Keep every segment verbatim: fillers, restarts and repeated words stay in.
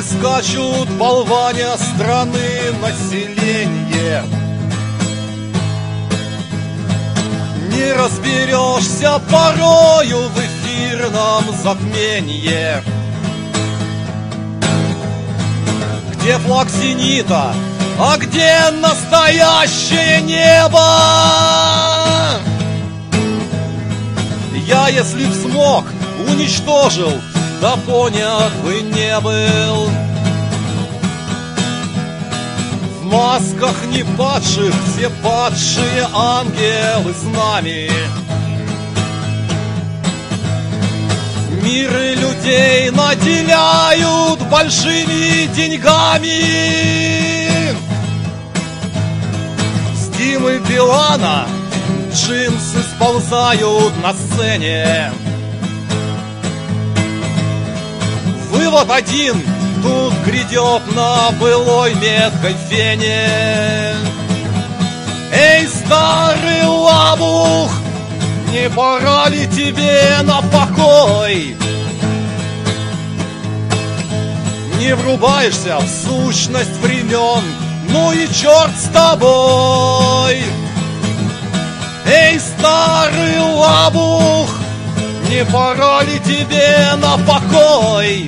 скачут, болваня страны население. Не разберешься порою в эфирном затменье. Где флаг зенита, а где настоящее небо? Я, если б смог, уничтожил, да понят бы не был. В масках не падших, все падшие ангелы с нами. Миры людей наделяют большими деньгами. С Димы Билана джинсы сползают на сцене. Вывод один: тут грядет на былой меткой фене. Эй, старый лабух, не пора ли тебе на покой? Не врубаешься в сущность времен, ну и черт с тобой. Эй, старый лабух, не пора ли тебе на покой?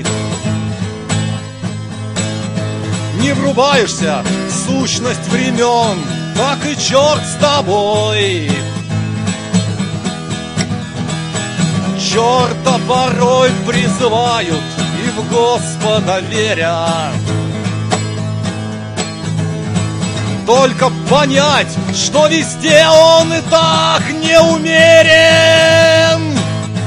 Не врубаешься в сущность времен, так и черт с тобой. Черта порой призывают и в Господа веря. Только понять, что везде он и так неумерен.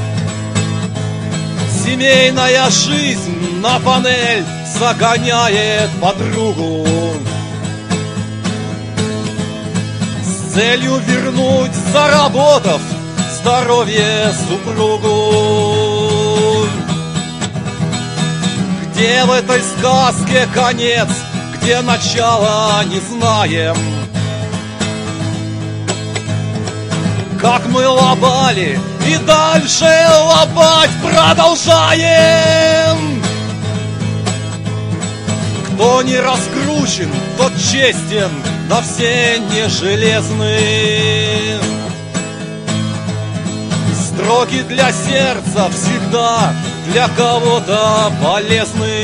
Семейная жизнь на панель загоняет подругу с целью вернуть, заработав здоровье супругу. Где в этой сказке конец, где начало, не знаем. Как мы лобали и дальше лобать продолжаем. Кто не раскручен, тот честен, да все не железны. Строки для сердца всегда для кого-то полезны.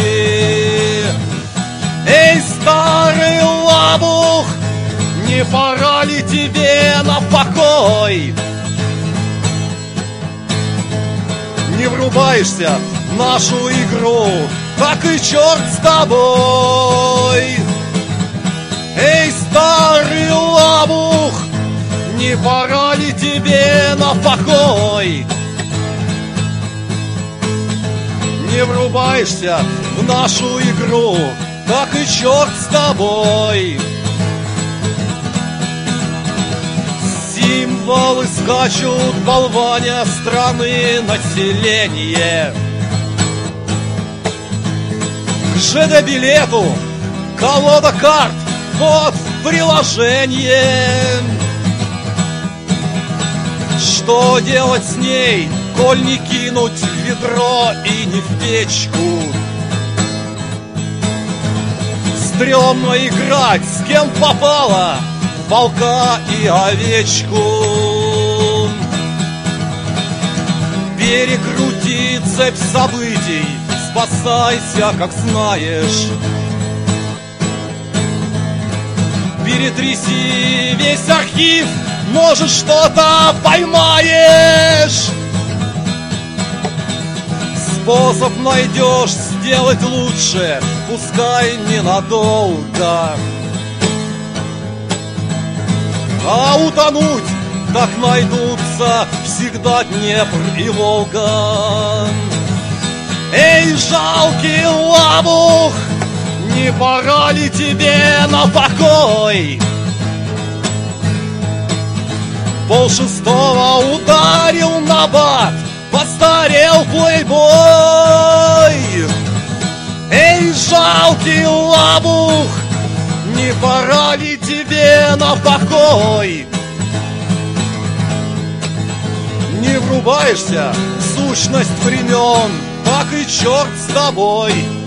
Эй, старый лабух, не пора ли тебе на покой? Не врубаешься в нашу игру, так и черт с тобой. Эй, старый лабух, не пора ли тебе на покой? Не врубаешься в нашу игру, так и черт с тобой. Символы скачут, болваня страны население. К ЖД-билету колода карт, вот приложение. Что делать с ней, коль не кинуть в ведро и не в печку? Стремно играть с кем попало, в волка и овечку. Перекрути цепь событий, спасайся, как знаешь. Перетряси весь архив, может, что-то поймаешь. Способ найдешь сделать лучше, пускай ненадолго. А утонуть так найдутся всегда Днепр и Волга. Эй, жалкий лабух, не пора ли тебе на покой? Пол шестого ударил на бат, постарел плейбой. Эй, жалкий лабух, не пора ли тебе на покой? Не врубаешься в сущность времен, так и черт с тобой.